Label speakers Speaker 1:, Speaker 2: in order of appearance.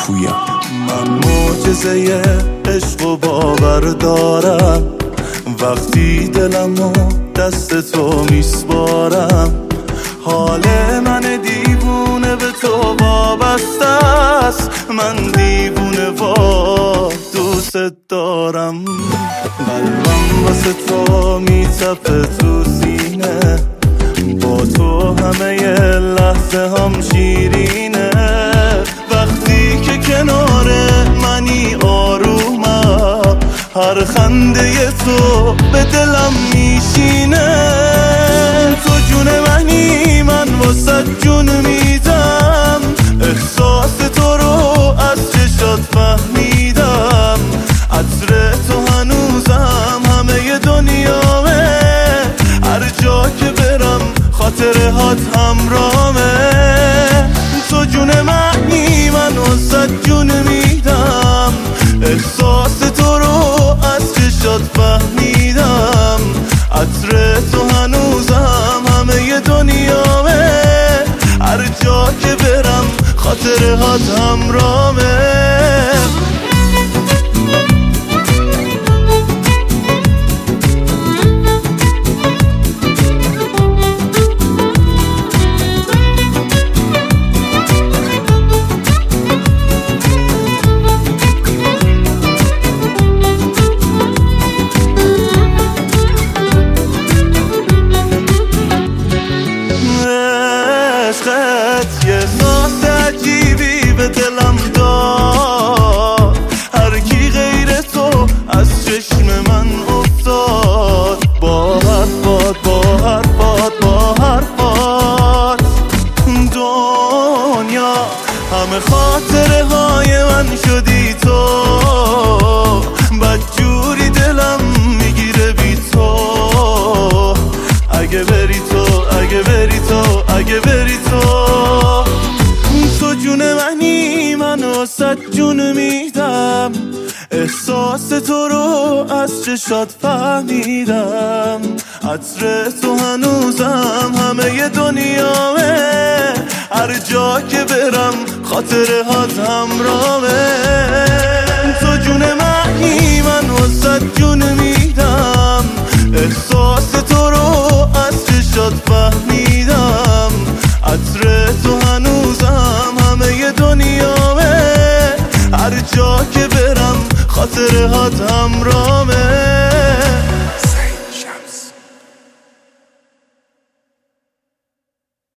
Speaker 1: پویا.
Speaker 2: من معجزه عشق و باور دارم، وقتی دلمو دست تو میسپارم. حال من دیوونه به تو وابسته است، من دیوونه و دوست دارم. قلبم واسه تو میتپه تو سینه، با تو همه لحظه هم شیرینه. وقتی که کنار منی آرومم، هر خنده تو به دلم میشینه. تو جون منی، من واسه جون میدم، احساس تو رو از چشات فهمیدم. عطر تو هنوزم همه دنیامه، هر جا که برم خاطرهات همرامه. تو جون منی، من واسه جون میدم، احساس تو رو از چشات فهمیدم. عطر تو هنوزم همه دنیامه، هر جا که برم خاطرهات همرامه. عشقت یه احساس عجیبی به دلم داد، هر کی غیر تو از چشم من افتاد. با حرفات با حرفات با حرفات دنیا همه خاطره های من شدی تو. بدجوری دلم میگیره بی تو، اگه بری تو، اگه بری تو، اگه بری تو. تو جون منی، من واسه جون میدم، احساس تو رو از چشات فهمیدم. عطر تو هنوزم همه دنیامه، هر جا که برم خاطرهات همرامه. تو جون منی، من واسه جون